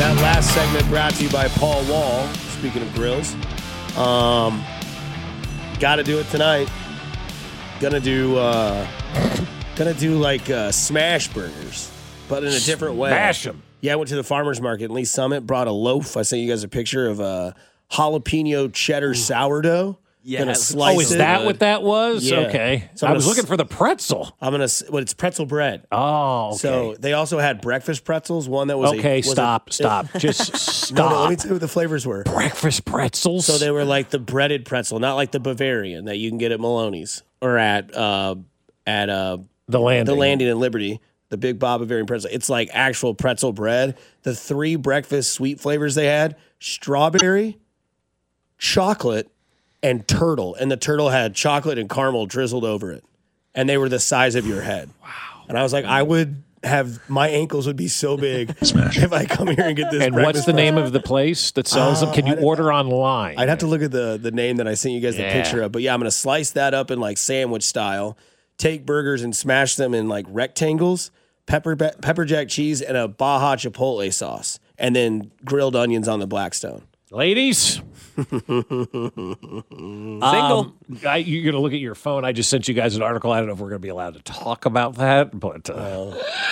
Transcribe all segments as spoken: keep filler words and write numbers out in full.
That last segment brought to you by Paul Wall. Speaking of grills, um, got to do it tonight. Gonna do, uh, gonna do like uh, smash burgers, but in a different way. Smash them. Yeah, I went to the farmer's market in Lee Summit, brought a loaf. I sent you guys a picture of a jalapeno cheddar sourdough. Yeah. Gonna slice Oh, is it. that what that was? Yeah. Okay. So I'm I was gonna looking s- for the pretzel. I'm gonna. s- Well, it's pretzel bread. Oh, okay. So they also had breakfast pretzels. One that was a- okay, was a- stop, stop. Just No, no, let stop. me tell you what the flavors were. Breakfast pretzels. So they were like the breaded pretzel, not like the Bavarian that you can get at Maloney's or at uh, at uh, the landing. the Landing in Liberty, the Big Bob Bavarian pretzel. It's like actual pretzel bread. The three breakfast sweet flavors they had: strawberry, chocolate, and turtle. And the turtle had chocolate and caramel drizzled over it, and they were the size of your head. Wow! And I was like, I would have my ankles would be so big if I come here and get this. And what's breakfast the pretzel. name of the place that sells them? Can you I'd- order online? I'd have to look at the the name that I sent you guys Yeah. the picture of. But yeah, I'm gonna slice that up in like sandwich style, take burgers and smash them in like rectangles, pepper pepper jack cheese, and a Baja Chipotle sauce, and then grilled onions on the Blackstone. Ladies, Single. um, I, you're going to look at your phone. I just sent you guys an article. I don't know if we're going to be allowed to talk about that, but uh,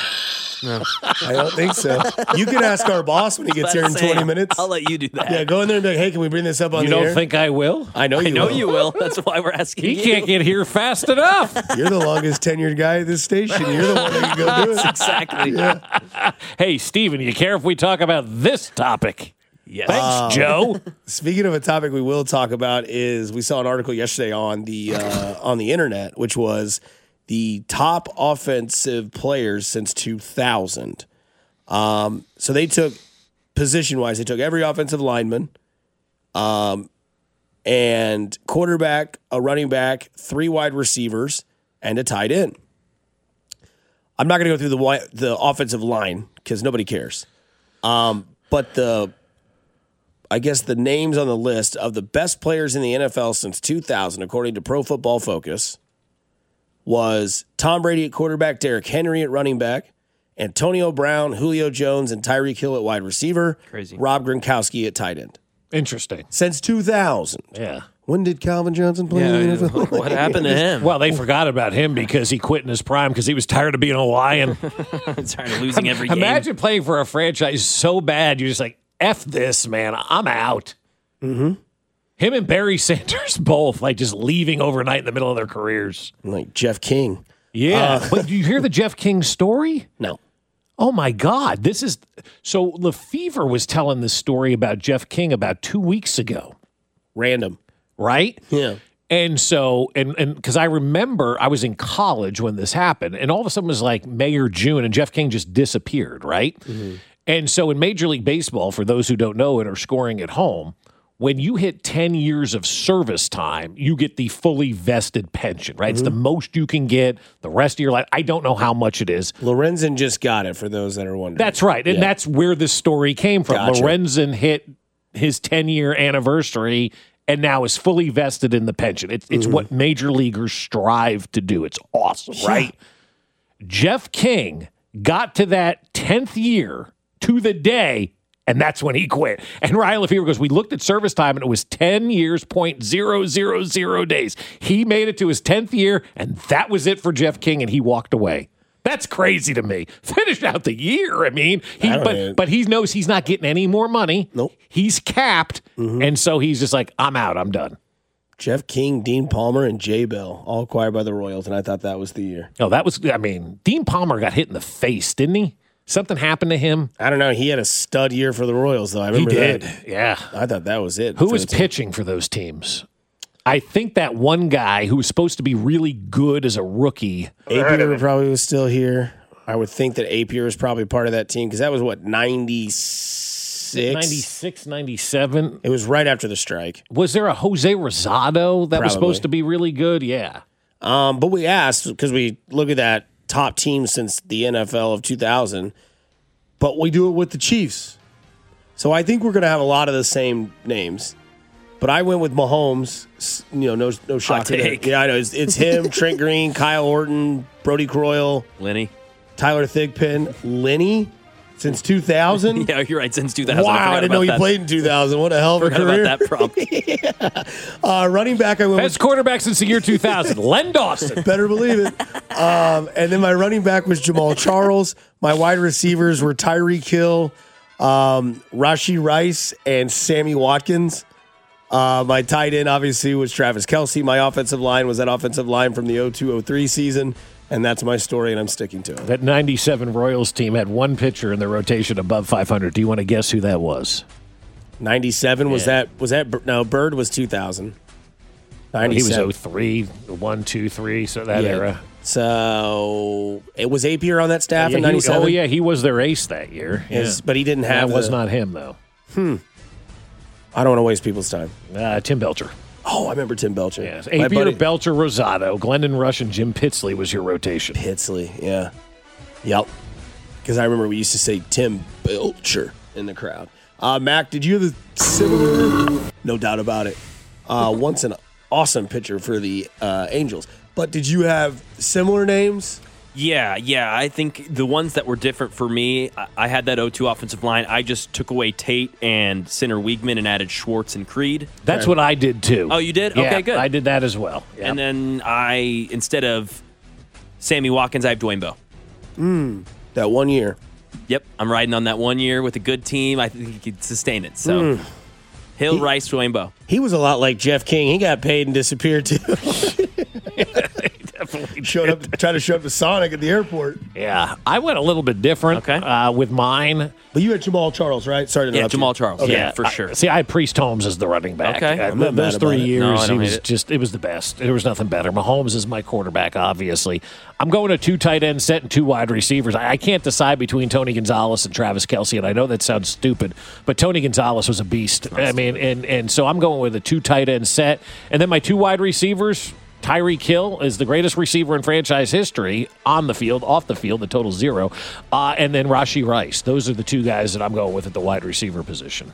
I don't think so. You can ask our boss when he gets here in Say, twenty minutes. I'll let you do that. Yeah, go in there and be like, hey, can we bring this up on you the don't air? think I will? I know you I know will. you will. That's why we're asking He you. can't get here fast enough. You're the longest tenured guy at this station. You're the one that can go do it. Exactly. Hey, Steven, you care if we talk about this topic? Yes. Thanks, Joe. Speaking of a topic we will talk about is we saw an article yesterday on the uh, on the internet, which was the top offensive players since two thousand. Um, so they took position wise, they took every offensive lineman, um, and quarterback, a running back, three wide receivers, and a tight end. I'm not going to go through the wi- the offensive line because nobody cares. Um, but the I guess the names on the list of the best players in the N F L since two thousand, according to Pro Football Focus, was Tom Brady at quarterback, Derrick Henry at running back, Antonio Brown, Julio Jones, and Tyreek Hill at wide receiver. Crazy. Rob Gronkowski at tight end. Interesting. Since two thousand. Yeah. When did Calvin Johnson play in the N F L? What happened to him? Well, they forgot about him because he quit in his prime because he was tired of being a lion. Tired of losing every game. Imagine playing for a franchise so bad, you're just like, F this, man. I'm out. Mm-hmm. Him and Barry Sanders both, like, just leaving overnight in the middle of their careers. Like Jeff King. Yeah. but do you hear the Jeff King story? No. Oh, my God. This is – so Lefevre was telling this story about Jeff King about two weeks ago, Random. right? Yeah. And so, and and because I remember I was in college when this happened, and all of a sudden it was like May or June, and Jeff King just disappeared, right? Mm-hmm. And so in Major League Baseball, for those who don't know it or scoring at home, when you hit ten years of service time, you get the fully vested pension, right? Mm-hmm. It's the most you can get the rest of your life. I don't know how much it is. Lorenzen just got it for those that are wondering. That's right. And Yeah. that's where this story came from. Gotcha. Lorenzen hit his ten-year anniversary and now is fully vested in the pension. It's, it's Mm-hmm. what major leaguers strive to do. It's awesome, right? Jeff King got to that tenth year to the day, and that's when he quit. And Ryan Lefevre goes, we looked at service time, and it was ten years, point zero zero zero days. He made it to his tenth year, and that was it for Jeff King, and he walked away. That's crazy to me. Finish out the year. I mean, he I don't but know. but he knows he's not getting any more money. Nope. He's capped, and so he's just like, I'm out. I'm done. Jeff King, Dean Palmer, and Jay Bell, all acquired by the Royals, and I thought that was the year. Oh, that was. I mean, Dean Palmer got hit in the face, didn't he? Something happened to him. I don't know. He had a stud year for the Royals, though. I He remember did. that. Yeah. I thought that was it. Who for was the team. pitching for those teams? I think that one guy who was supposed to be really good as a rookie. Apier probably was still here. I would think that Apier was probably part of that team because that was, what, ninety-six? ninety-six, ninety-seven. It was right after the strike. Was there a Jose Rosado that was Probably. supposed to be really good? Yeah. Um, but we asked because we look at that top team since the N F L of two thousand, but we do it with the Chiefs. So I think we're going to have a lot of the same names. But I went with Mahomes. s- You know, no no shock to take. that. Yeah, I know. It's, it's him, Trent Green, Kyle Orton, Brody Croyle, Lenny. Tyler Thigpen, Lenny. Since two thousand? Yeah, you're right. Since two thousand. Wow, I, I didn't know he that. played in two thousand. What a hell of a Forgot career. about that prompt. yeah. uh, running back, I went Best quarterback since the year two thousand, Len Dawson. Better believe it. Um, and then my running back was Jamal Charles. My wide receivers were Tyreek Hill, um, Rashee Rice, and Sammy Watkins. Uh, my tight end, obviously, was Travis Kelce. My offensive line was that offensive line from the oh two oh three season. And that's my story, and I'm sticking to it. That ninety-seven Royals team had one pitcher in the rotation above five hundred. Do you want to guess who that was? ninety-seven, was Yeah. that, was that, no, Bird was two thousand. He was ninety-seven. oh three, one, two, three, so that Yeah. era. So it was Apier on that staff Yeah, in he- ninety-seven? oh, yeah, he was their ace that year. Is- Yeah. But he didn't have That was the- not him, though. I don't want to waste people's time. Uh, Tim Belcher. Oh, I remember Tim Belcher. Yes. My Apier, buddy- Belcher, Rosado, Glendon Rush, and Jim Pitsley was your rotation. Pitsley, yeah. Yep. Because I remember we used to say Tim Belcher in the crowd. Uh, Mac, did you have a similar? No doubt about it. Uh, once an awesome pitcher for the uh, Angels. But did you have similar names? Yeah, yeah. I think the ones that were different for me, I, I had that oh two offensive line. I just took away Tate and Center Wiegman and added Schwartz and Creed. That's what I did, too. Oh, you did? Yeah, Okay, good. I did that as well. Yep. And then I, instead of Sammy Watkins, I have Dwayne Bowe. That one year. Yep, I'm riding on that one year with a good team. I think he could sustain it. So, Hill, He- Rice, Dwayne Bowe. He was a lot like Jeff King. He got paid and disappeared too. Definitely Showed up, tried to show up to Sonic at the airport. Yeah, I went a little bit different Okay. uh, with mine. But you had Jamal Charles, right? Sorry to Yeah, interrupt you. Jamal Charles. Okay. Yeah, for I- sure. see, I had Priest Holmes as the running back. Okay. Uh, I'm not those mad three about it. years, No, I he don't was hate it. just, it was the best. There was nothing better. Mahomes is my quarterback, obviously. I'm going to two tight end set and two wide receivers. I, I can't decide between Tony Gonzalez and Travis Kelce, and I know that sounds stupid, but Tony Gonzalez was a beast. I mean, and, and so I'm going with a two tight end set. And then my two wide receivers, Tyreek Hill is the greatest receiver in franchise history on the field, off the field, the total zero. Uh, and then Rashee Rice. Those are the two guys that I'm going with at the wide receiver position.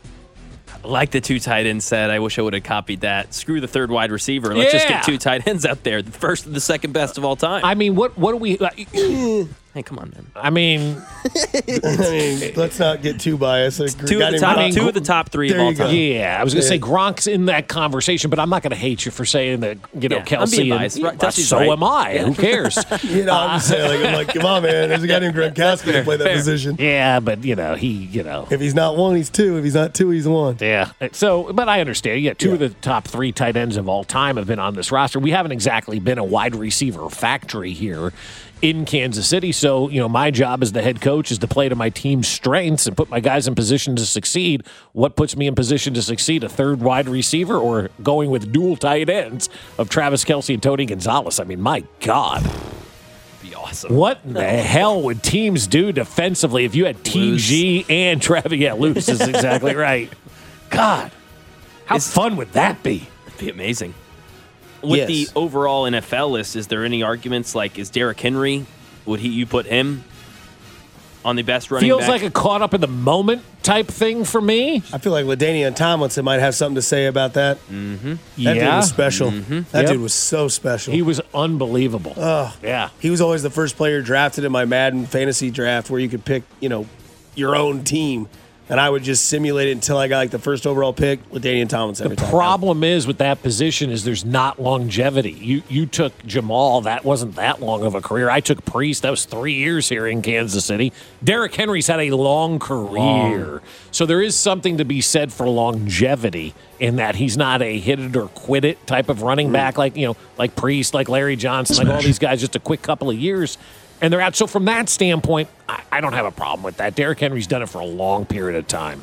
Like the two tight end said, I wish I would have copied that. Screw the third wide receiver. Let's just Yeah. get two tight ends out there. The first and the second best of all time. I mean, what what do we? Like, hey, come on, man. I mean, I mean, let's not get too biased. A Two guy of the named top, Gronk- two of the top three There of all you go. time. yeah, I was going to say Yeah. Gronk's in that conversation, but I'm not going to hate you for saying that. You know, Yeah, I'm Kelsey. being and- biased. Right, Uh, Kelsey's so right. am I. Who cares? You know, I'm just saying, like, I'm like, come on, man. There's a guy named Gronkowski that played that fair. position. yeah, but you know, he, you know. If he's not one, he's two. If he's not two, he's one. Yeah. So, but I understand. Yeah, two of Yeah. the top three tight ends of all time have been on this roster. We haven't exactly been a wide receiver factory here in Kansas City. So, you know, my job as the head coach is to play to my team's strengths and put my guys in position to succeed. What puts me in position to succeed? A third wide receiver or going with dual tight ends of Travis Kelce and Tony Gonzalez? I mean, my God. Be awesome. What in the hell would teams do defensively if you had T G and Travis? Yeah, Lewis is exactly right. God, how Is- fun would that be? It'd be amazing. With Yes. the overall N F L list, is there any arguments like is Derrick Henry? Would he you put him on the best running Feels back? like a caught up in the moment type thing for me. I feel like LaDainian Tomlinson might have something to say about that. Mm-hmm. That dude Yeah, was special. That Yep. dude was so special. he was unbelievable. Oh. Yeah. He was always the first player drafted in my Madden fantasy draft where you could pick, you know, your own team. And I would just simulate it until I got like the first overall pick with Daniel Tomlinson every time. Problem is with that position is there's not longevity. You you took Jamal, that wasn't that long of a career. I took Priest, that was three years here in Kansas City. Derrick Henry's had a long career. So there is something to be said for longevity in that he's not a hit it or quit it type of running back like, you know, like Priest, like Larry Johnson, like all these guys, just a quick couple of years. And they're out. So from that standpoint, I, I don't have a problem with that. Derrick Henry's done it for a long period of time.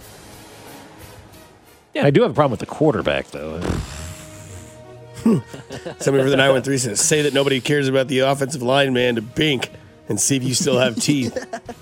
Yeah. I do have a problem with the quarterback, though. Somebody for the nine one three says, say that nobody cares about the offensive line, man, to Bink and see if you still have teeth.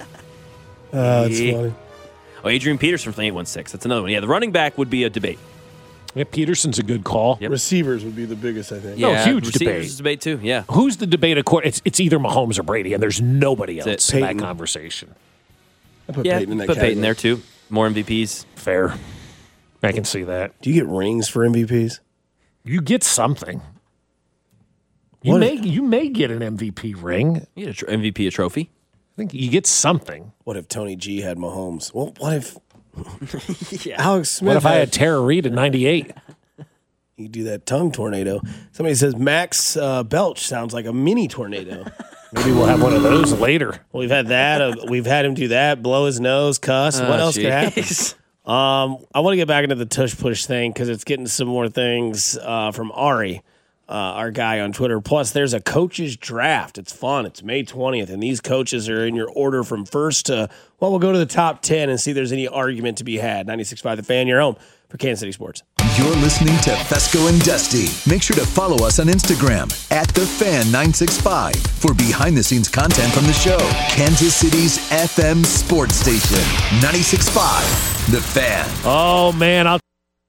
Oh, that's Yeah. funny. Oh, Adrian Peterson from eight one six. That's another one. Yeah, the running back would be a debate. Yeah, Peterson's a good call. Yep. Receivers would be the biggest, I think. No, Yeah, huge receivers debate. is debate too. Yeah. Who's the debate? Of course, it's it's either Mahomes or Brady, and there's nobody else That's in it. that Peyton. conversation. I put Yeah, Peyton in that put Peyton category. there too. More M V Ps. Fair. I can see that. Do you get rings for M V Ps? You get something. You What? may you may get an M V P ring. You get a tr- M V P a trophy. think you get something. What if Tony G had Mahomes? Well, what if yeah. Alex Smith What if I had had Tara Reid in ninety-eight? You do that tongue tornado. Somebody says Max uh, Belch sounds like a mini tornado. Maybe we'll have one of those later. Well, we've had that. Uh, we've had him do that, blow his nose, cuss. What Oh, else could happen? jeez. Um, I want to get back into the tush push thing because it's getting some more things uh, from Ari, uh, our guy on Twitter. Plus, there's a coaches draft. It's fun. It's May twentieth, and these coaches are in your order from first to, well, we'll go to the top ten and see if there's any argument to be had. ninety-six point five The Fan, your home for Kansas City Sports. You're listening to Fesco and Dusty. Make sure to follow us on Instagram at The Fan nine six five for behind-the-scenes content from the show. Kansas City's F M sports station, ninety-six point five The Fan. Oh, man. I'll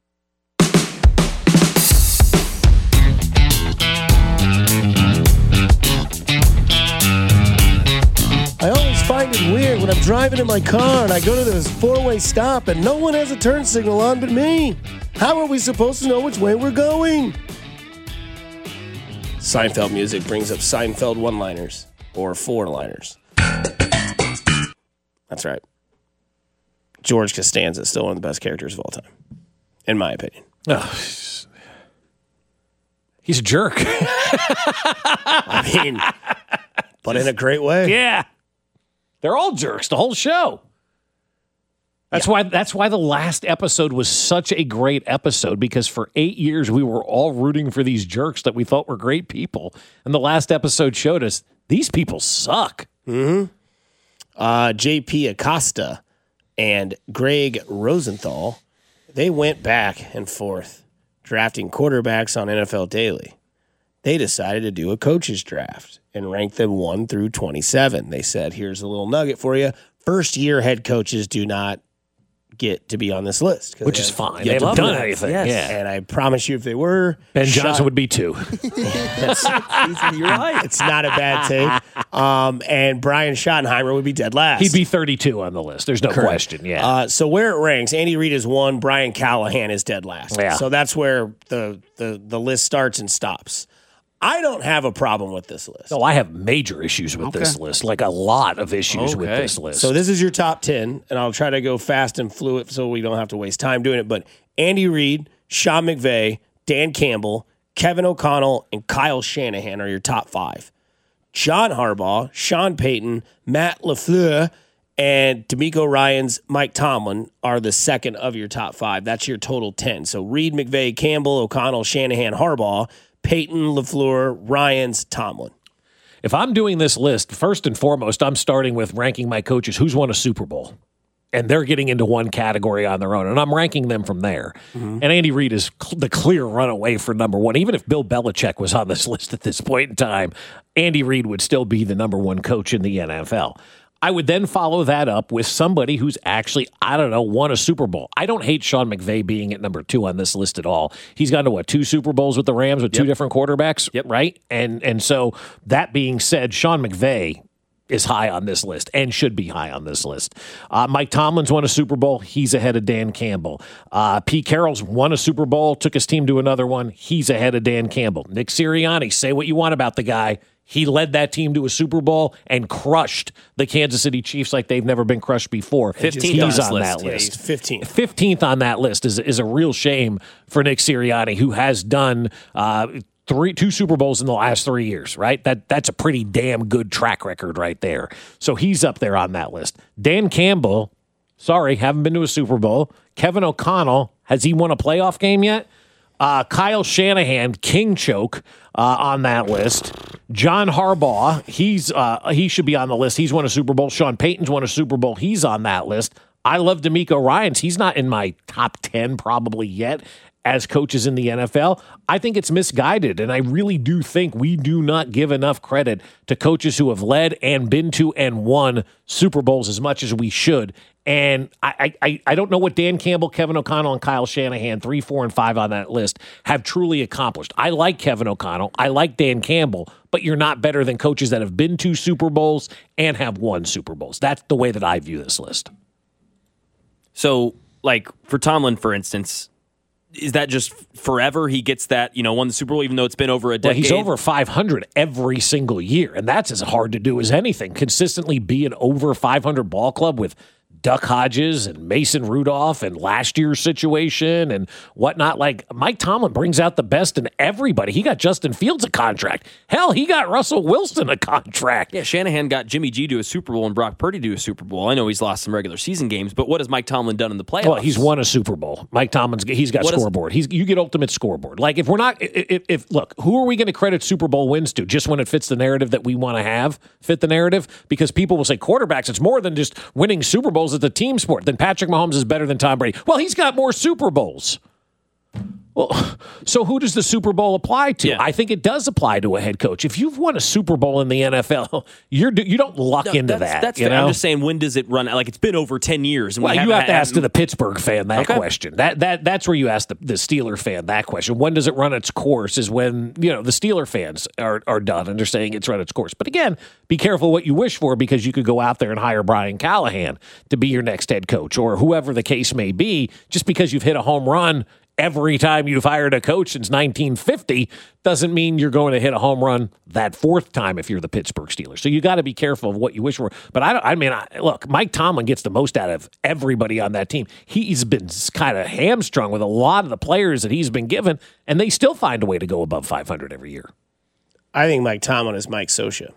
I always find it weird when I'm driving in my car and I go to this four-way stop and no one has a turn signal on but me. How are we supposed to know which way we're going? Seinfeld music brings up Seinfeld one-liners or four-liners. That's right. George Costanza is still one of the best characters of all time, in my opinion. Oh, he's a jerk. I mean, but in a great way. Yeah. They're all jerks, the whole show. That's yeah. why that's why the last episode was such a great episode, because for eight years we were all rooting for these jerks that we thought were great people. And the last episode showed us these people suck. Mm-hmm. Uh, J P Acosta and Greg Rosenthal, they went back and forth drafting quarterbacks on N F L Daily. They decided to do a coaches draft and rank them one through twenty-seven. They said, here's a little nugget for you. First year head coaches do not get to be on this list. Which is fine. They haven't done anything. Yes. Yeah. And I promise you, if they were, Ben Johnson shot, would be two. that's, You're right. it's not a bad take. Um, and Brian Schottenheimer would be dead last. He'd be thirty-two on the list. There's no Correct. question. Yeah. Uh, so where it ranks, Andy Reid is one, Brian Callahan is dead last. Yeah. So that's where the, the, the list starts and stops. I don't have a problem with this list. No, I have major issues with this list, like a lot of issues with Okay. this list. So this is your top ten, and I'll try to go fast and fluid so we don't have to waste time doing it. But Andy Reid, Sean McVay, Dan Campbell, Kevin O'Connell, and Kyle Shanahan are your top five. John Harbaugh, Sean Payton, Matt LaFleur, and D'Amico Ryans, Mike Tomlin are the second of your top five. That's your total ten. So Reid, McVay, Campbell, O'Connell, Shanahan, Harbaugh, Peyton, LaFleur, Ryans, Tomlin. If I'm doing this list, first and foremost, I'm starting with ranking my coaches who's won a Super Bowl. And they're getting into one category on their own, and I'm ranking them from there. Mm-hmm. And Andy Reid is cl- the clear runaway for number one. Even if Bill Belichick was on this list at this point in time, Andy Reid would still be the number one coach in the N F L. I would then follow that up with somebody who's actually, I don't know, won a Super Bowl. I don't hate Sean McVay being at number two on this list at all. He's gone to, what, two Super Bowls with the Rams with yep. two different quarterbacks, yep. right? And and so that being said, Sean McVay is high on this list and should be high on this list. Uh, Mike Tomlin's won a Super Bowl. He's ahead of Dan Campbell. Uh, Pete Carroll's won a Super Bowl, took his team to another one. He's ahead of Dan Campbell. Nick Sirianni, say what you want about the guy. He led that team to a Super Bowl and crushed the Kansas City Chiefs like they've never been crushed before. fifteenth He's on, on list. that Yeah, list. he's fifteenth. fifteenth on that list is, is a real shame for Nick Sirianni, who has done uh, three, two Super Bowls in the last three years, right? That That's a pretty damn good track record right there. So he's up there on that list. Dan Campbell, sorry, haven't been to a Super Bowl. Kevin O'Connell, has he won a playoff game yet? Uh, Kyle Shanahan, King Choke, uh, on that list. John Harbaugh, he's uh, he should be on the list. He's won a Super Bowl. Sean Payton's won a Super Bowl. He's on that list. I love D'Amico Ryans. He's not in my top ten probably yet as coaches in the N F L. I think it's misguided, and I really do think we do not give enough credit to coaches who have led and been to and won Super Bowls as much as we should. And I, I, I don't know what Dan Campbell, Kevin O'Connell, and Kyle Shanahan, three, four, and five on that list, have truly accomplished. I like Kevin O'Connell. I like Dan Campbell, but you're not better than coaches that have been to Super Bowls and have won Super Bowls. That's the way that I view this list. So, like, for Tomlin, for instance, is that just forever? He gets that, you know, won the Super Bowl, even though it's been over a decade. Well, he's over five hundred every single year, and that's as hard to do as anything. Consistently be an over five hundred ball club with Duck Hodges and Mason Rudolph and last year's situation and whatnot. Like, Mike Tomlin brings out the best in everybody. He got Justin Fields a contract. Hell, he got Russell Wilson a contract. Yeah, Shanahan got Jimmy G to a Super Bowl and Brock Purdy to a Super Bowl. I know he's lost some regular season games, but what has Mike Tomlin done in the playoffs? Well, he's won a Super Bowl. Mike Tomlin's he's got What is- scoreboard. He's you get ultimate scoreboard. Like, if we're not if, if look, who are we going to credit Super Bowl wins to? Just when it fits the narrative that we want to have, fit the narrative? Because people will say quarterbacks, it's more than just winning Super Bowls, it's a team sport. Then Patrick Mahomes is better than Tom Brady. Well, he's got more Super Bowls. Well, so who does the Super Bowl apply to? Yeah. I think it does apply to a head coach. If you've won a Super Bowl in the N F L, you're you don't luck No, into that's, that. That's you fair. know? I'm just saying, when does it run? Like, it's been over ten years. And Well, we you have to had- ask to the Pittsburgh fan that Okay. question. That that that's where you ask the, the Steeler fan that question. When does it run its course? Is when, you know, the Steeler fans are are done and they're saying it's run its course. But again, be careful what you wish for, because you could go out there and hire Brian Callahan to be your next head coach, or whoever the case may be. Just because you've hit a home run every time you've hired a coach since nineteen fifty doesn't mean you're going to hit a home run that fourth time if you're the Pittsburgh Steelers. So you got to be careful of what you wish for. But I don't, I mean, I, look, Mike Tomlin gets the most out of everybody on that team. He's been kind of hamstrung with a lot of the players that he's been given, and they still find a way to go above five hundred every year. I think Mike Tomlin is Mike Scioscia.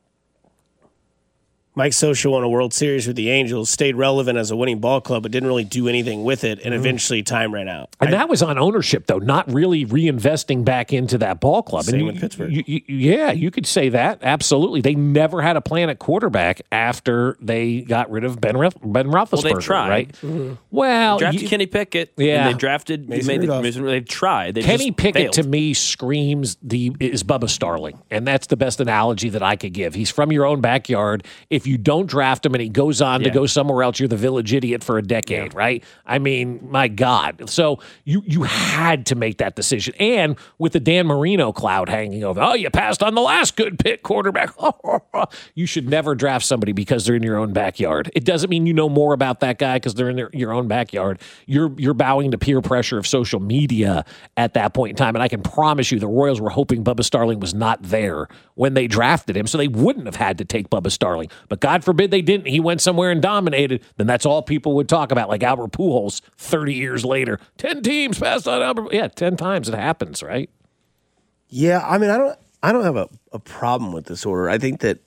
Mike Scioscia won a World Series with the Angels, stayed relevant as a winning ball club, but didn't really do anything with it, and eventually time ran out. And I- that was on ownership, though, not really reinvesting back into that ball club. Same and you, with Pittsburgh. you- you- yeah, you could say that. Absolutely. They never had a plan at quarterback after they got rid of Ben, Roth- ben Roethlisberger, Well, they tried. right? Well, drafted you- Kenny Pickett. Yeah. And they drafted. Mason made the, Rudolph. Mason, they've tried. They've Kenny just Pickett failed. to me screams the is Bubba Starling, and that's the best analogy that I could give. He's from your own backyard. If you don't draft him and he goes on to Yeah. go somewhere else, you're the village idiot for a decade, right? I mean, my God. So you you had to make that decision, and with the Dan Marino cloud hanging over, oh, you passed on the last good pick quarterback. You should never draft somebody because they're in your own backyard. It doesn't mean you know more about that guy because they're in their, your own backyard. You're you're bowing to peer pressure of social media at that point in time, and I can promise you the Royals were hoping Bubba Starling was not there when they drafted him, so they wouldn't have had to take Bubba Starling. But God forbid they didn't. He went somewhere and dominated. Then that's all people would talk about, like Albert Pujols thirty years later. Ten teams passed on Albert. Yeah, ten times it happens, right? Yeah, I mean, I don't, I don't have a, a problem with this order. I think that,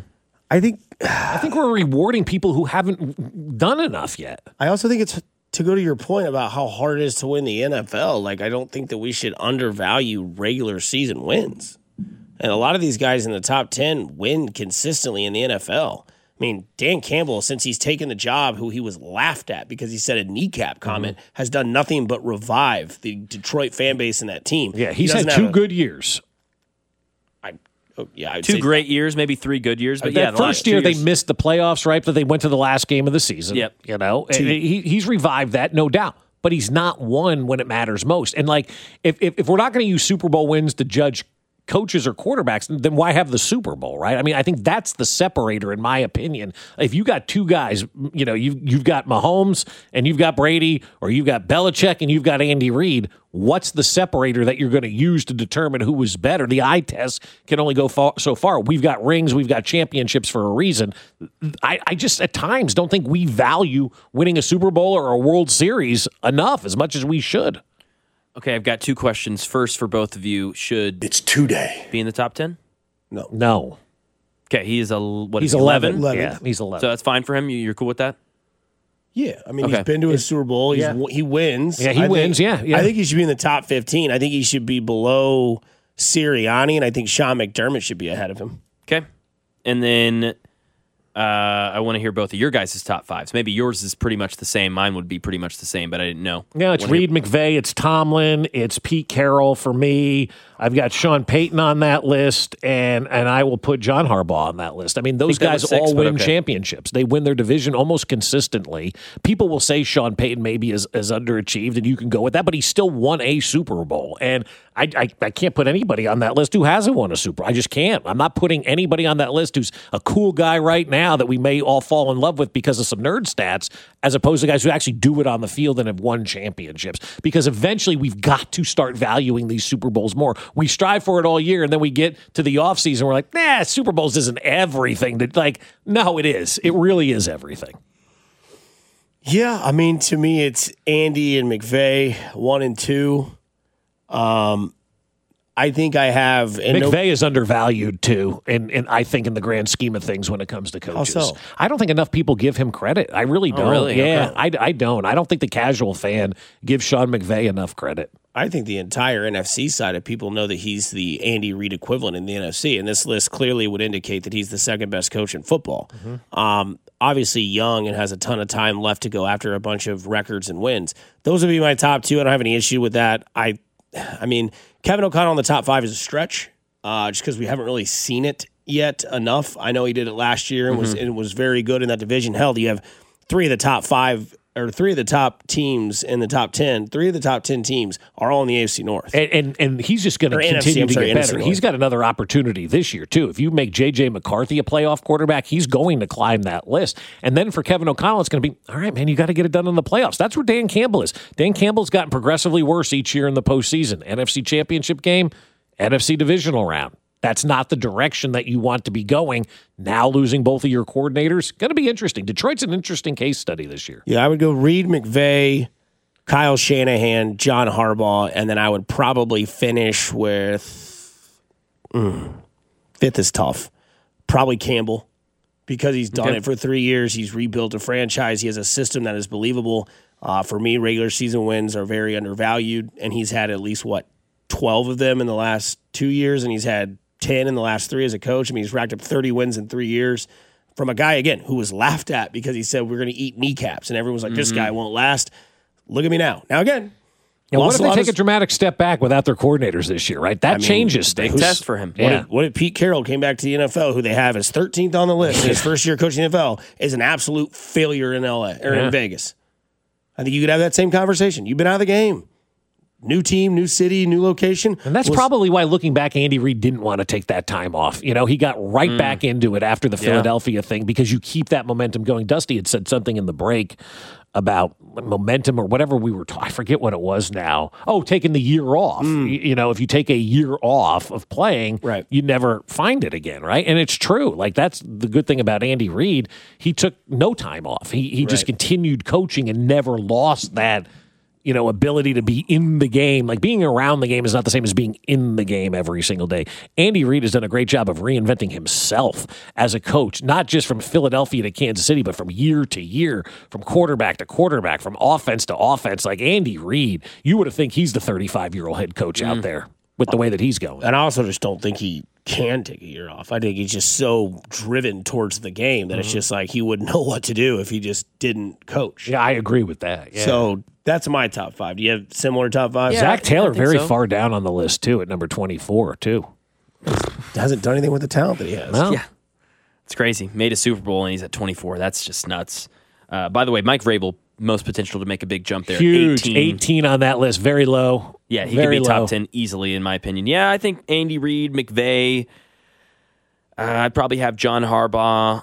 I think, I think we're rewarding people who haven't done enough yet. I also think it's to go to your point about how hard it is to win the N F L. Like, I don't think that we should undervalue regular season wins. And a lot of these guys in the top ten win consistently in the N F L. I mean, Dan Campbell, since he's taken the job, who he was laughed at because he said a kneecap comment, mm-hmm. has done nothing but revive the Detroit fan base and that team. Yeah, he's he had two a, good years. I, oh, yeah, I'd Two say great years, maybe three good years. But that yeah, the first last year two they years- missed the playoffs, right? But they went to the last game of the season. Yep. You know, and he, he's revived that, no doubt. But he's not won when it matters most. And like, if if, if we're not going to use Super Bowl wins to judge coaches or quarterbacks, then why have the Super Bowl, right? I mean, I think that's the separator, in my opinion. If you got two guys, you know, you've, you've got Mahomes and you've got Brady, or you've got Belichick and you've got Andy Reid, what's the separator that you're going to use to determine who is better? The eye test can only go far, so far. We've got rings, we've got championships for a reason. I, I just, at times, don't think we value winning a Super Bowl or a World Series enough, as much as we should. Okay, I've got two questions. First, for both of you, should it's two-day. be in the top ten? No. No. Okay, he is a what? He's is he, eleven. eleven. Yeah, he's eleven. So that's fine for him. You- You're cool with that? Yeah, I mean, Okay. he's been to a Super Bowl. He's, Yeah. He wins. Yeah, he I think- wins, yeah, yeah. I think he should be in the top fifteen. I think he should be below Sirianni, and I think Sean McDermott should be ahead of him. Okay, and then uh, I want to hear both of your guys' top fives. Maybe yours is pretty much the same. Mine would be pretty much the same, but I didn't know. Yeah, it's Wanna hear- Reed McVay, it's Tomlin, it's Pete Carroll for me. I've got Sean Payton on that list, and and I will put John Harbaugh on that list. I mean, those think that guys was six, all but win okay. championships. They win their division almost consistently. People will say Sean Payton maybe is, is underachieved, and you can go with that, but he still won a Super Bowl. And I, I, I can't put anybody on that list who hasn't won a Super Bowl. I just can't. I'm not putting anybody on that list who's a cool guy right now. now that we may all fall in love with because of some nerd stats, as opposed to guys who actually do it on the field and have won championships. Because eventually we've got to start valuing these Super Bowls more. We strive for it all year, and then we get to the offseason, we're like, nah, Super Bowls isn't everything. To, like, no, it is. It really is everything. Yeah, I mean, to me, it's Andy and McVay, one and two. Um, I think I have. And McVay no, is undervalued, too, and, and I think in the grand scheme of things when it comes to coaches. How so? I don't think enough people give him credit. I really don't. Oh, really? Yeah, Okay. I, I don't. I don't think the casual fan gives Sean McVay enough credit. I think the entire N F C side of people know that he's the Andy Reid equivalent in the N F C, and this list clearly would indicate that he's the second best coach in football. Mm-hmm. Um, obviously young and has a ton of time left to go after a bunch of records and wins. Those would be my top two. I don't have any issue with that. I, I mean, Kevin O'Connell in the top five is a stretch, uh, just because we haven't really seen it yet enough. I know he did it last year and mm-hmm. was and was very good in that division. Hell, you have three of the top five. Or three of the top teams in the top ten, three of the top ten teams are all in the A F C North. And and, and he's just going to continue N F C, to sorry, get N F C better. North. He's got another opportunity this year, too. If you make J J McCarthy a playoff quarterback, he's going to climb that list. And then for Kevin O'Connell, it's going to be, all right, man, you got to get it done in the playoffs. That's where Dan Campbell is. Dan Campbell's gotten progressively worse each year in the postseason. N F C Championship game, N F C Divisional round. That's not the direction that you want to be going. Now losing both of your coordinators, going to be interesting. Detroit's an interesting case study this year. Yeah, I would go Reid, McVay, Kyle Shanahan, John Harbaugh, and then I would probably finish with mm, fifth is tough. Probably Campbell, because he's done Okay. it for three years. He's rebuilt a franchise. He has a system that is believable. Uh, for me, regular season wins are very undervalued, and he's had at least, what, twelve of them in the last two years, and he's had ten in the last three as a coach. I mean, he's racked up thirty wins in three years from a guy, again, who was laughed at because he said, we're going to eat kneecaps. And everyone was like, this guy won't last. Look at me now. Now, again, And what lost if a they lot take of- a dramatic step back without their coordinators this year, right? That I mean, changes Big things. test for him. What, Yeah. if, what if Pete Carroll came back to the N F L, who they have as thirteenth on the list in his first year coaching the N F L, is an absolute failure in L A or Yeah. in Vegas? I think you could have that same conversation. You've been out of the game. New team, new city, new location. And that's Was- probably why, looking back, Andy Reid didn't want to take that time off. You know, he got right Mm. back into it after the Philadelphia thing because you keep that momentum going. Dusty had said something in the break about momentum or whatever we were talking. I forget what it was now. Oh, taking the year off. You, you know, if you take a year off of playing, Right. you never find it again, right? And it's true. Like, that's the good thing about Andy Reid. He took no time off. He, he just Right. continued coaching and never lost that, you know, ability to be in the game. Like, being around the game is not the same as being in the game every single day. Andy Reid has done a great job of reinventing himself as a coach, not just from Philadelphia to Kansas City, but from year to year, from quarterback to quarterback, from offense to offense. Like, Andy Reid, you would have think he's the thirty-five-year-old head coach out there with the way that he's going. And I also just don't think he can take a year off. I think he's just so driven towards the game that Mm-hmm. it's just like he wouldn't know what to do if he just didn't coach. Yeah, I agree with that. Yeah. So that's my top five. Do you have similar top five? Yeah. Zach Taylor I think very so. far down on the list, too, at number twenty-four, too. Hasn't done anything with the talent that he has. No. Yeah. It's crazy. Made a Super Bowl and he's at twenty-four. That's just nuts. Uh, by the way, Mike Vrabel, most potential to make a big jump there. Huge. eighteen. eighteen on that list. Very low. Yeah, he very could be low. top ten easily, in my opinion. Yeah, I think Andy Reid, McVay. Uh, I'd probably have John Harbaugh,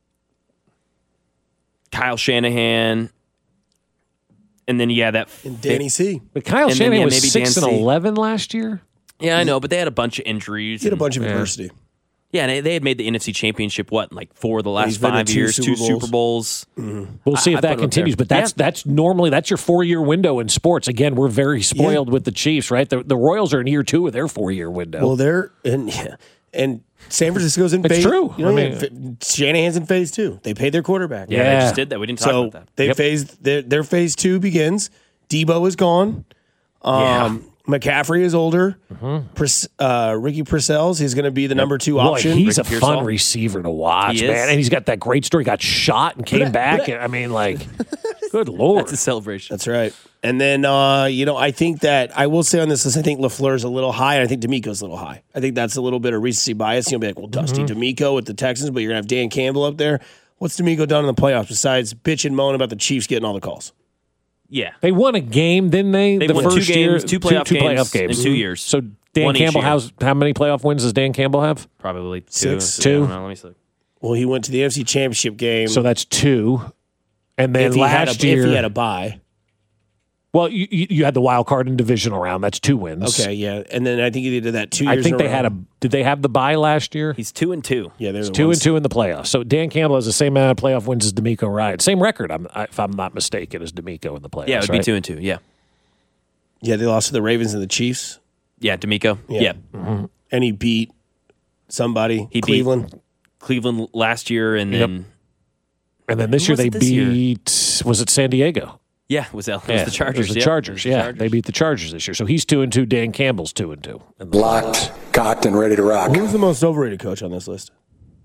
Kyle Shanahan, and then yeah, that And Danny C. But Kyle And then, Shanahan yeah, was maybe six Dan and C. eleven last year. Yeah, I know, but they had a bunch of injuries. He had a and- bunch of adversity. Yeah, and they, they had made the N F C Championship what, like four of the last He's been in five two years, Super two Bowls. Super Bowls. We'll see I- if I that put him up continues. there. But that's Yeah. that's normally that's your four year window in sports. Again, we're very spoiled with the Chiefs, right? The, the Royals are in year two of their four year window. Well, they're and and San Francisco's in It's phase. true. You know, I what I mean, Shanahan's in phase two. They paid their quarterback. Yeah, they Yeah. just did that. We didn't talk So about that. they Yep. phased their their phase two begins. Debo is gone. Um, McCaffrey is older. Pris, uh, Ricky Purcell's he's going to be the number two Boy, option. he's a Ricky fun Pearsall. receiver to watch, He is. man. And he's got that great story. Got shot and came But I- back. but I- and, I mean, like, good lord. That's a celebration. That's right. And then, uh, you know, I think that I will say on this list, I think LaFleur's a little high, and I think D'Amico's a little high. I think that's a little bit of recency bias. You'll be like, well, Dusty Mm-hmm. D'Amico with the Texans, but you're going to have Dan Campbell up there. What's D'Amico done in the playoffs besides bitch and moan about the Chiefs getting all the calls? Yeah. They won a game, didn't they? They the won first two year, games, two playoff two, games playoff games in two years. So Dan One each Campbell, year. how's how many playoff wins does Dan Campbell have? Probably two. Six. Two? Yeah, I don't know, let me see. Well, he went to the N F C Championship game. So that's two. And then if he had last a, year, if he had a bye. well, you, you you had the wild card and divisional round. That's two wins. Okay, yeah, and then I think he did that two I years. think in they a row. had a. Did they have the bye last year? He's two and two. Yeah, they're the Two ones. and two in the playoffs. So Dan Campbell has the same amount of playoff wins as D'Amico Ryan. Same record, I'm, I, if I'm not mistaken, as D'Amico in the playoffs. Yeah, it would right? be two and two. Yeah, Yeah, they lost to the Ravens and the Chiefs, yeah, D'Amico. Yeah, Yeah. and he beat somebody. He beat- Cleveland. Cleveland last year, and then And then this Who year was they it this year? beat. Was it San Diego? yeah, it was, it was Yeah, the Chargers. It was the yeah. Chargers. The Yeah, Chargers. they beat the Chargers this year. So he's two and two. Dan Campbell's two and two. And the- Locked, cocked, and ready to rock. Who's the most overrated coach on this list?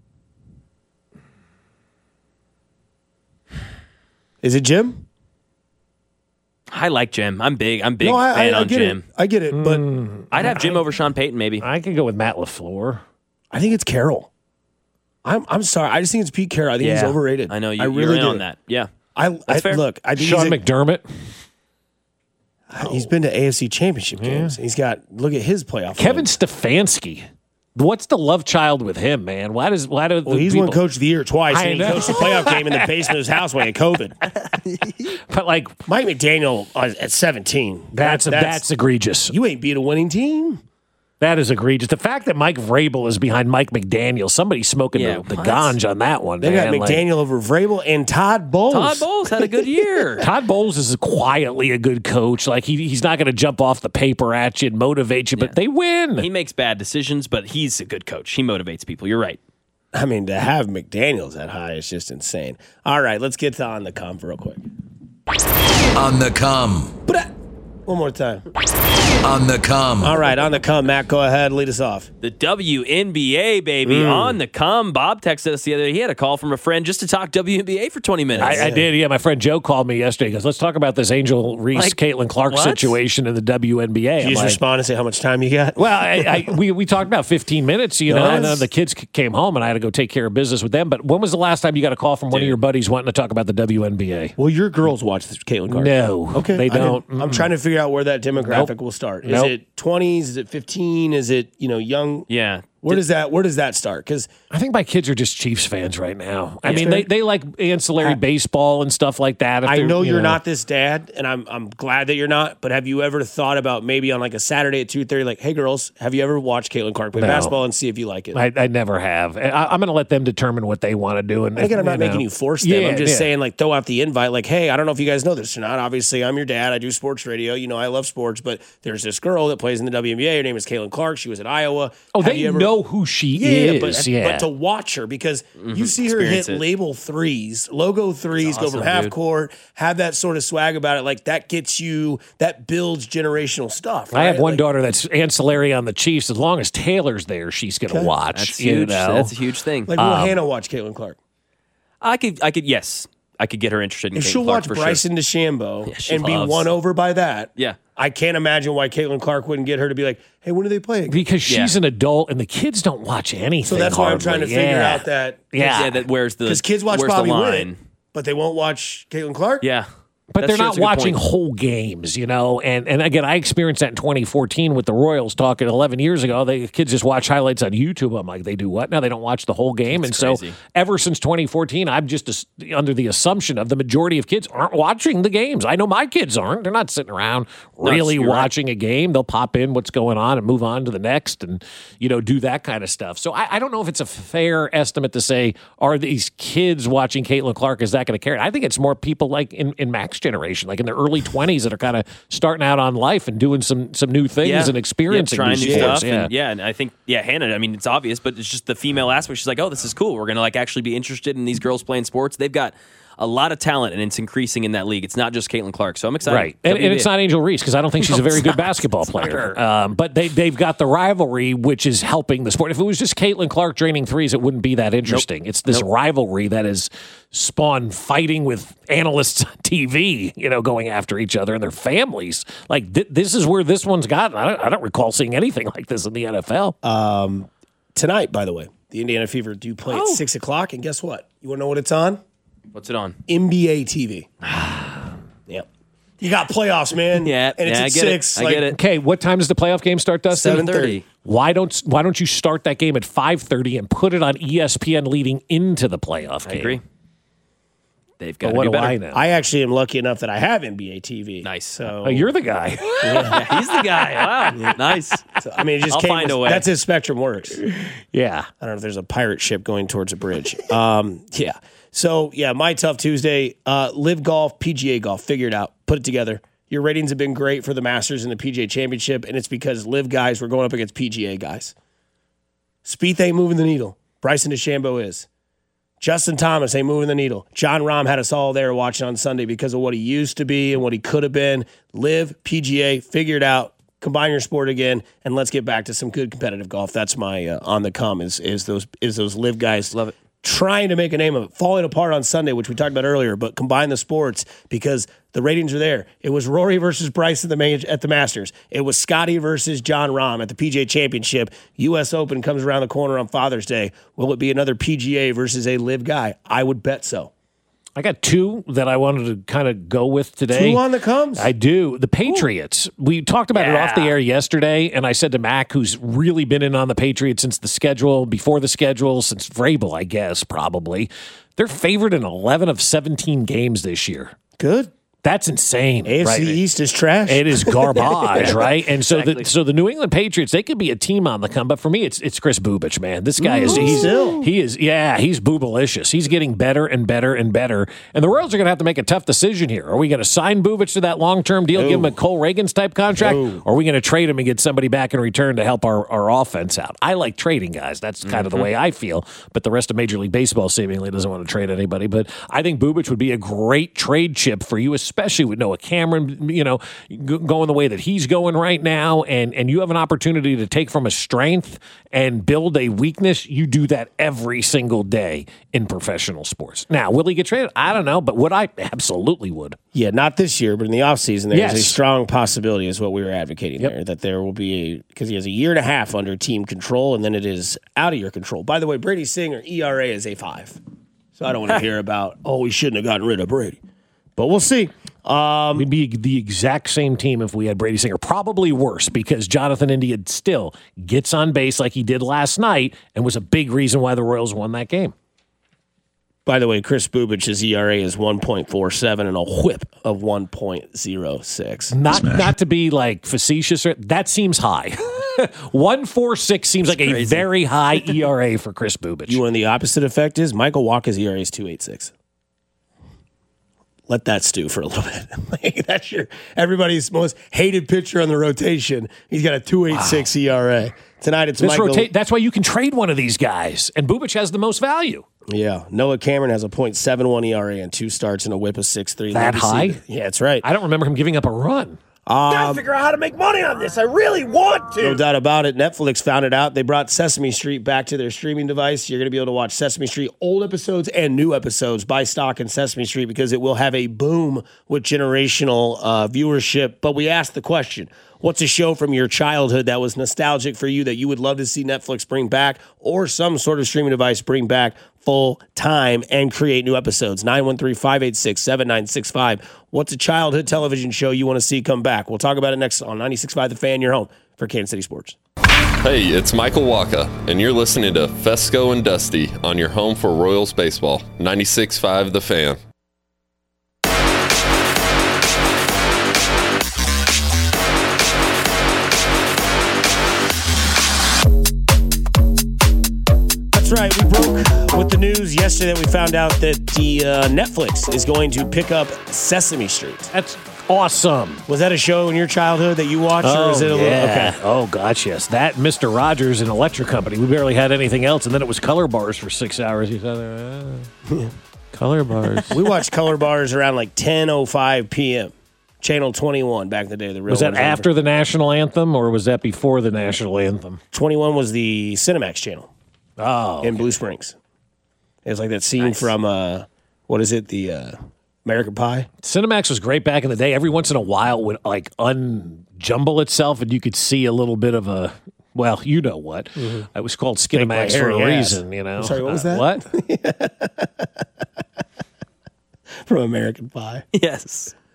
Is it Jim? I like Jim. I'm big. I'm big No, I, fan I, I on get Jim. it. I get it, but I'd have Jim over Sean Payton, maybe. I could go with Matt LaFleur. I think it's Carroll. I'm I'm sorry. I just think it's Pete Carroll. I think he's Yeah. overrated. I know you, I you're really in do. on that. Yeah, I, I That's fair. look. I think Sean he's, a- McDermott. he's been to A F C Championship games. He's got look at his playoff. Kevin run. Stefanski. What's the love child with him, man? Why does why do Well, the he's people, won Coach of the Year twice, I and he know. coached the playoff game in the basement of his house when he had COVID. But like Mike McDaniel uh, at seventeen. that's That- that's, egregious. you ain't beat a winning team. That is egregious. The fact that Mike Vrabel is behind Mike McDaniel, somebody's smoking Yeah, the, the what? ganj on that one. They man. got Like, McDaniel over Vrabel and Todd Bowles. Todd Bowles had a good year. Todd Bowles is quietly a good coach. Like he, he's not going to jump off the paper at you and motivate you, but Yeah. they win. He makes bad decisions, but he's a good coach. He motivates people. You're right. I mean, to have McDaniels that high is just insane. All right, let's get to on the come real quick. On the come. But one more time. On the come. All right, on the come, Matt. Go ahead, lead us off. The W N B A, baby, Mm. on the come. Bob texted us the other day. He had a call from a friend just to talk W N B A for twenty minutes. I, I did, yeah. My friend Joe called me yesterday. He goes, "Let's talk about this Angel Reese, Like, Caitlin Clark what? situation in the W N B A." Did I'm you just like, respond and say how much time you got? well, I, I, we we talked about fifteen minutes, you know, and then Nice. the kids c- came home, and I had to go take care of business with them. But when was the last time you got a call from one of Dude. your buddies wanting to talk about the W N B A? Well, your girls watch this, Caitlin Clark. No, Okay. they I didn't- don't. I'm trying to figure out where that demographic Nope. will start. Is Nope. it twenties? Is it fifteen? Is it, you know, young? Yeah. Where does that where does that start? Because I think my kids are just Chiefs fans right now. I Yeah. mean, they, they like ancillary baseball and stuff like that. If I they're, know you you're not this dad, and I'm I'm glad that you're not. But have you ever thought about maybe on like a Saturday at two thirty, like, hey girls, have you ever watched Caitlin Clark play No. basketball and see if you like it? I, I never have. And I, I'm going to let them determine what they want to do. And Again, I'm not know. making you force them. Yeah, I'm just yeah. saying, like, throw out the invite. Like, hey, I don't know if you guys know this or not. Obviously, I'm your dad. I do sports radio. You know, I love sports. But there's this girl that plays in the W N B A. Her name is Caitlin Clark. She was at Iowa. Oh, Have they you ever- know who she Yeah, is. but, yeah. but to watch her because you see her hit Experience it. label threes, logo threes, go from awesome, half dude. court, have that sort of swag about it. Like that gets you, that builds generational stuff. I have right? one Like, daughter that's ancillary on the Chiefs. As long as Taylor's there, she's going to watch. That's you huge. know? That's a huge thing. Like, will Hannah watch Caitlin Clark? I could, I could, yes, I could get her interested in If Caitlin she'll Clark watch for Bryson DeChambeau she and be loves- won over by that, Yeah. I can't imagine why Caitlin Clark wouldn't get her to be like, hey, when do they play again? because she's Yeah. an adult and the kids don't watch anything. So that's why I'm trying to hardly. figure Yeah. out that sure. Yeah. Yeah, that where's the because kids watch where's Bobby the Witt, line? but they won't watch Caitlin Clark. Yeah. But That's they're true. not That's a good watching point. whole games, you know. And and again, I experienced that in twenty fourteen with the Royals talking eleven years ago. The kids just watch highlights on YouTube. I'm like, they do what? Now they don't watch the whole game. That's and crazy. so ever since twenty fourteen, I'm just as- under the assumption of the majority of kids aren't watching the games. I know my kids aren't. They're not sitting around really you're right. watching a game. They'll pop in what's going on and move on to the next and, you know, do that kind of stuff. So I, I don't know if it's a fair estimate to say, are these kids watching Caitlin Clark? Is that going to carry it? I think it's more people like in, in Mac's generation, like in their early twenties that are kind of starting out on life and doing some some new things and experiencing yeah, trying new new sports. stuff. Yeah. And, yeah, and I think yeah, Hannah. I mean, it's obvious, but it's just the female aspect. She's like, oh, this is cool. We're gonna like actually be interested in these girls playing sports. They've got a lot of talent, and it's increasing in that league. It's not just Caitlin Clark, so I'm excited. Right, and, and it's not Angel Reese because I don't think she's a very good basketball player. Um, but they they've got the rivalry, which is helping the sport. If it was just Caitlin Clark draining threes, it wouldn't be that interesting. It's this rivalry that has spawned fighting with analysts on T V, you know, going after each other and their families. Like th- this is where this one's gotten. I don't, I don't recall seeing anything like this in the N F L. Tonight, by the way, the Indiana Fever do play Oh. at six o'clock, and guess what? You want to know what it's on? What's it on? N B A T V. Yep. You got playoffs, man. Yeah, and it's yeah, at I get six. it. I like, get it. Okay, what time does the playoff game start, Dustin? seven thirty. Why don't Why don't you start that game at five thirty and put it on E S P N leading into the playoff I game? agree. They've got But to what do do better. I know? I actually am lucky enough that I have N B A T V. Nice. So Oh, you're the guy. Yeah, he's the guy. Wow, nice. so, I mean, it just I'll came find with- a way. That's his Spectrum works. yeah. I don't know if there's a pirate ship going towards a bridge. Um, yeah. So, yeah, my tough Tuesday, uh, Live Golf, P G A Golf, figure it out, put it together. Your ratings have been great for the Masters and the P G A Championship, and it's because Live guys were going up against P G A guys. Spieth ain't moving the needle. Bryson DeChambeau is. Justin Thomas ain't moving the needle. John Rahm had us all there watching on Sunday because of what he used to be and what he could have been. Live, P G A, figure it out. Combine your sport again, and let's get back to some good competitive golf. That's my uh, on the come is is those is those Live guys. Love it. Trying to make a name of it, falling apart on Sunday, which we talked about earlier, but combine the sports because the ratings are there. It was Rory versus Bryce at the ma- at the Masters. It was Scotty versus John Rahm at the P G A Championship. U S Open comes around the corner on Father's Day. Will it be another P G A versus a Live guy? I would bet so. I got two that I wanted to kind of go with today. Two on the comes. I do. The Patriots. Ooh. We talked about it off the air yesterday, and I said to Mac, who's really been in on the Patriots since the schedule, before the schedule, since Vrabel, I guess, probably. They're favored in eleven of seventeen games this year. Good. That's insane. A F C right? East is trash. It is garbage, right? And so, Exactly. the so the New England Patriots, they could be a team on the come, but for me, it's it's Chris Bubich, man. This guy is he's Still. he is yeah, he's boobalicious. He's getting better and better and better. And the Royals are going to have to make a tough decision here. Are we going to sign Bubich to that long term deal, give him a Cole Reagans type contract, No. or are we going to trade him and get somebody back in return to help our, our offense out? I like trading guys. That's kind of the way I feel. But the rest of Major League Baseball seemingly doesn't want to trade anybody. But I think Bubich would be a great trade chip for you, especially with Noah Cameron, you know, g- going the way that he's going right now, and and you have an opportunity to take from a strength and build a weakness. You do that every single day in professional sports. Now, will he get traded? I don't know, but would I? Absolutely would. Yeah, not this year, but in the offseason, there's Yes. a strong possibility, is what we were advocating Yep. there, that there will be a, because he has a year and a half under team control, and then it is out of your control. By the way, Brady Singer, E R A is a five. So I don't want to hear about, oh, we shouldn't have gotten rid of Brady. But we'll see. Um, We'd be the exact same team if we had Brady Singer. Probably worse because Jonathan India still gets on base like he did last night and was a big reason why the Royals won that game. by the way, Chris Bubich's E R A is one point four seven and a whip of one point oh six. Not not to be like facetious, or, that seems high. one forty-six seems like a crazy. very high E R A for Chris Bubich. You want the opposite effect is Michael Walker's E R A is two eighty-six. Let that stew for a little bit. Like, that's your everybody's most hated pitcher on the rotation. He's got a two eighty-six wow. E R A. Tonight it's This Michael. rota- that's why you can trade one of these guys, and Bubich has the most value. Yeah, Noah Cameron has a point seven one E R A and two starts and a whip of six three. That high? Yeah, that's right. I don't remember him giving up a run. Um, Gotta figure out how to make money on this. I really want to. No doubt about it. Netflix found it out. They brought Sesame Street back to their streaming device. You're going to be able to watch Sesame Street old episodes and new episodes. Buy stock in Sesame Street because it will have a boom with generational uh, viewership. But we asked the question, what's a show from your childhood that was nostalgic for you that you would love to see Netflix bring back or some sort of streaming device bring back full time and create new episodes? nine one three, five eight six, seven nine six five. What's a childhood television show you want to see come back? We'll talk about it next on ninety-six point five The Fan, your home for Kansas City Sports. Hey, it's Michael Waka, and you're listening to Fesco and Dusty on your home for Royals baseball. ninety-six point five The Fan. That's right. We broke with the news yesterday that we found out that the uh, Netflix is going to pick up Sesame Street. That's awesome. Was that a show in your childhood that you watched, or was it a little? yeah. Okay. Oh, gosh, yes. That Mister Rogers and Electric Company. We barely had anything else, and then it was color bars for six hours. You said, uh, color bars. We watched Color Bars around like ten oh five p.m. Channel twenty-one back in the day. The real Was that ones. after the national anthem, or was that before the national anthem? twenty-one was the Cinemax channel Oh, in Blue Springs. It was like that scene from uh, what is it? The uh, American Pie. Cinemax was great back in the day. Every once in a while, it would like unjumble itself, and you could see a little bit of a. Well, you know what? Mm-hmm. It was called Skinemax for a ass. reason, you know. I'm sorry, what was Uh, that? what? From American Pie. Yes.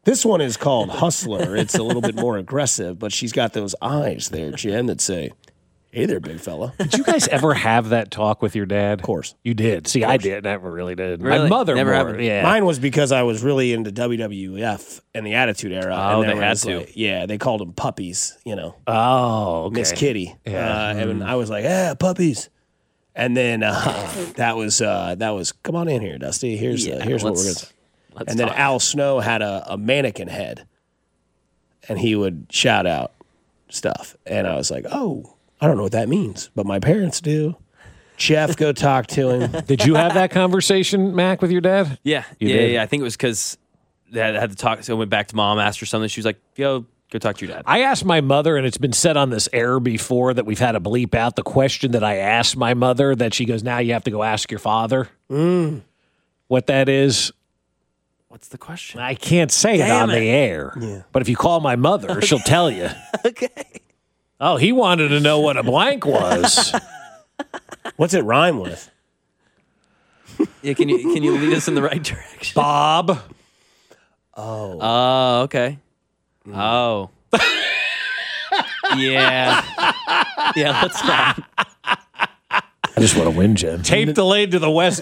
This one is called Hustler. It's a little bit more aggressive, but she's got those eyes there, Jim, that say, hey there, big fella. Did you guys ever have that talk with your dad? Of course. You did. See, I did. Never really did. My Really? mother Never more. happened. Yeah. Mine was because I was really into W W F and the Attitude Era. Oh, and there they had was, to. like- yeah, they called them puppies, you know, Oh, okay. Miss Kitty. Yeah. Uh, and I was like, yeah, puppies. And then uh, that was, uh, that was, come on in here, Dusty. Here's, Yeah, uh, here's what we're going let's- to let's And then talk. Al Snow had a, a mannequin head, and he would shout out stuff. And I was like, oh, I don't know what that means, but my parents do. Jeff, go talk to him. Did you have that conversation, Mac, with your dad? Yeah, You yeah, did? yeah. I think it was because they had, had to talk. So I went back to mom, asked her something. She was like, "Yo, go talk to your dad." I asked my mother, and it's been said on this air before that we've had to bleep out the question that I asked my mother that she goes, now you have to go ask your father. Mm. What that is, What's the question? I can't say it on the air. Yeah. But if you call my mother, she'll tell you. Okay. Oh, he wanted to know what a blank was. What's it rhyme with? Yeah, can you can you lead us in the right direction? Bob. Oh, okay. Oh. yeah. Yeah, let's not. I just want to win, Jen. Tape delayed to the west.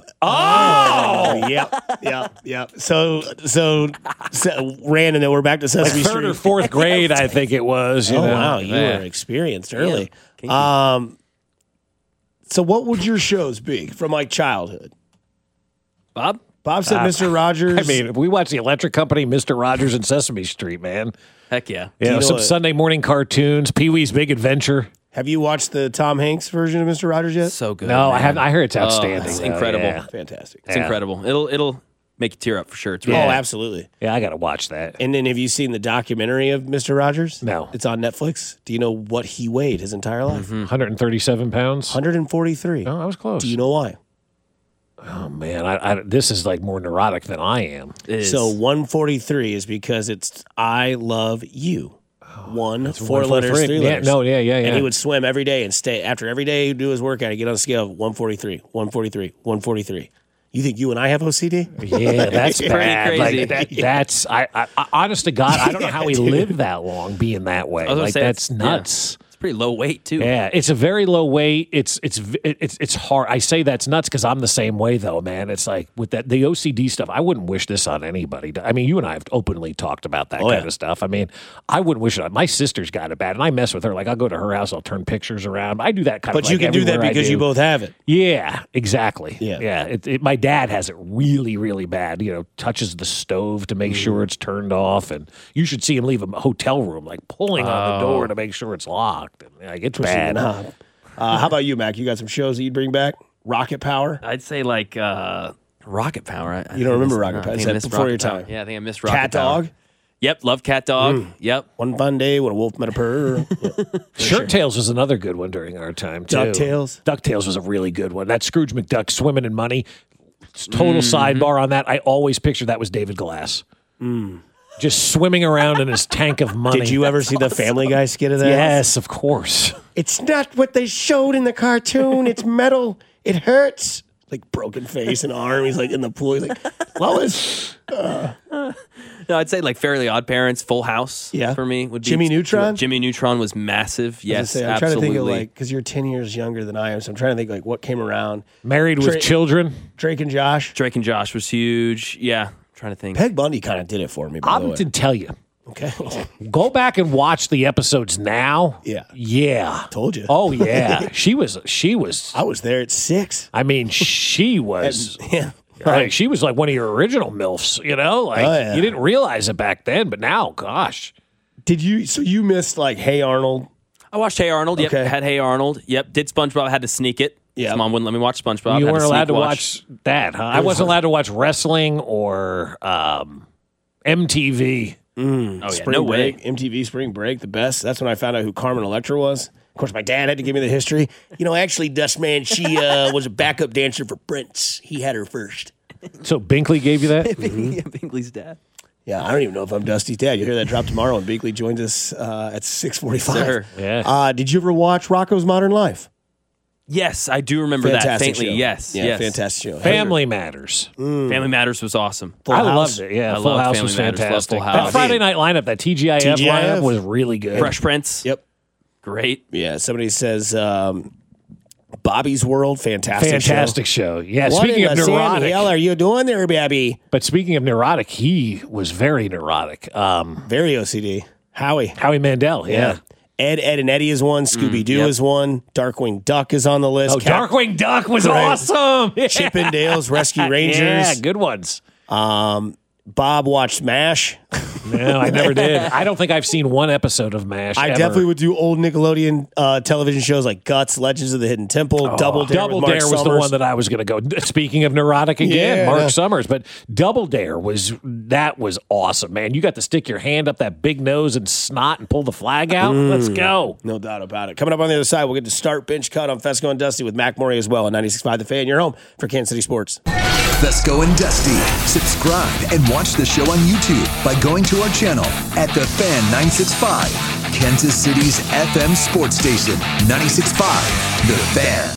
Oh, yep, yep, yep. So, so, so ran, and then we're back to Sesame Third Street. or fourth grade, I think it was. You Oh know? wow, you Yeah. were experienced early. Kinky. Um, so what would your shows be from like childhood? Bob? Bob said Mister Rogers. I mean, if we watch The Electric Company, Mister Rogers, and Sesame Street, man. Heck yeah. You know, know some what- Sunday morning cartoons, Pee Wee's Big Adventure. have you watched the Tom Hanks version of Mister Rogers yet? So good. No, I man. have. I heard it's outstanding. it's though, incredible. Yeah. Fantastic. It's incredible. It'll it'll make you tear up for sure. It's Oh, really absolutely. Yeah, I got to watch that. And then have you seen the documentary of Mister Rogers? No. It's on Netflix. Do you know what he weighed his entire life? one hundred thirty-seven pounds. one hundred forty-three. Oh, I was close. Do you know why? Oh man, I, I, this is like more neurotic than I am. It is. So one forty-three is because it's I love you. One, four one letters, forty-three. three Yeah, letters. no, yeah, yeah, yeah. And he would swim every day and stay after every day he'd do his workout, he'd get on a scale of one forty-three, one forty-three, one forty-three. You think you and I have O C D? Yeah, that's Pretty bad. crazy. Like, that, that's I, I, I. Honest to God, I don't know how he lived that long being that way. was gonna Like say, that's it's- yeah. nuts. It's pretty low weight too. Yeah, it's a very low weight. It's it's it's it's hard. I say that's nuts because I'm the same way though, man. It's like with that the O C D stuff. I wouldn't wish this on anybody. I mean, you and I have openly talked about that Oh, kind yeah. of stuff. I mean, I wouldn't wish it on my sister's got it bad, and I mess with her. Like I'll go to her house, I'll turn pictures around. I do that kind But of. you like can do that everywhere I because do. you both have it. Yeah, exactly. Yeah. yeah. It, it, my dad has it really, really bad. You know, touches the stove to make Mm. sure it's turned off, and you should see him leave a hotel room like pulling on the door to make sure it's locked. And, like it's bad. Uh, how about you, Mac? You got some shows that you'd bring back? Rocket Power? I'd say like uh, Rocket Power. I, I You don't think I remember missed- Rocket no, I Power. think Is I that missed before your Rocket Power. time? Yeah, I think I missed Rocket Cat Power. Dog? Yep, love Cat Dog. Yep. One fun day when a wolf met a purr. Shirt Tails was another good one during our time too. DuckTales? DuckTales was a really good one. That Scrooge McDuck swimming in money. Total sidebar on that. I always pictured that was David Glass. Just swimming around in his tank of money. Did you ever see the Family Guy skit of that? Yes, of course. It's not what they showed in the cartoon. It's metal. It hurts. Like broken face and arm. He's like in the pool. He's like, Lois. No, I'd say like Fairly Odd Parents, Full House. Yeah. for me would be Jimmy Neutron? Jimmy Neutron was massive. I was Yes, gonna say, I'm absolutely. trying to think of like, because you're ten years younger than I am. So I'm trying to think like what came around. Married with Tra- children. Drake and Josh. Drake and Josh was huge. Yeah, I'm trying to think. Peg Bundy kind of did it for me, by the I'm way. to tell you. Okay. Go back and watch the episodes now. Yeah. Yeah. Told you. Oh yeah. she was she was I was there at six. I mean, she was Yeah. like she was like one of your original MILFs, you know? Like Oh, yeah. you didn't realize it back then, but now, gosh. Did you, so you missed like Hey Arnold? I watched Hey Arnold. Yep, Okay. had Hey Arnold. Yep, did SpongeBob. I had to sneak it. Yeah. Yeah, mom wouldn't let me watch SpongeBob. you Had weren't to allowed sneak to watch that, huh? I wasn't allowed to watch wrestling or um, M T V. Oh yeah, Spring no way. Break, M T V Spring Break, the best. That's when I found out who Carmen Electra was. Of course, my dad had to give me the history. You know, actually, Dustman, she uh, was a backup dancer for Prince. He had her first. So Binkley gave you that? Yeah, Bingley's dad. Yeah, I don't even know if I'm Dusty's dad. You'll hear that drop tomorrow, and Binkley joins us uh, at six forty-five. Sir. Yeah. Uh, did you ever watch Rocco's Modern Life? Yes, I do remember that Fantastic faintly. show. Yes, Yeah, yes. fantastic show. Family Matters. Family Matters was awesome. Full I House. loved it. Yeah, I Full loved House Family was Matters, loved fantastic. Full That House. Friday night lineup, that T G I F, T G I F. lineup was really good. Fresh Prince. Yep. Great. Yeah, somebody says um, Bobby's World, fantastic, Fantastic show. Yeah, show. speaking what of in the neurotic. San hell are you doing there, Babby? But speaking of neurotic, he was very neurotic. Um, Very O C D. Howie. Howie Mandel, yeah. Ed, Ed, and Eddie is one. Scooby Doo yep. is one. Darkwing Duck is on the list. Oh, Cap- Darkwing Duck was Right. awesome. Yeah. Chippendales Rescue Rangers. Yeah, good ones. Um, Bob watched MASH. No, I never did. I don't think I've seen one episode of MASH. I ever. definitely would do old Nickelodeon uh, television shows like Guts, Legends of the Hidden Temple, Double Dare. Double with Mark Dare was the Summers. one that I was going to go. Speaking of neurotic again, Yeah, Mark no. Summers, but Double Dare was that was awesome, man. You got to stick your hand up that big nose and snot and pull the flag out. Let's go. No doubt about it. Coming up on the other side, we'll get to start bench cut on Fesco and Dusty with Mac Murray as well on ninety-six point five The Fan. Your home for Kansas City Sports. Fesco and Dusty. Subscribe and watch the show on YouTube by going to our channel at The Fan nine sixty-five, Kansas City's F M sports station, ninety-six point five The Fan.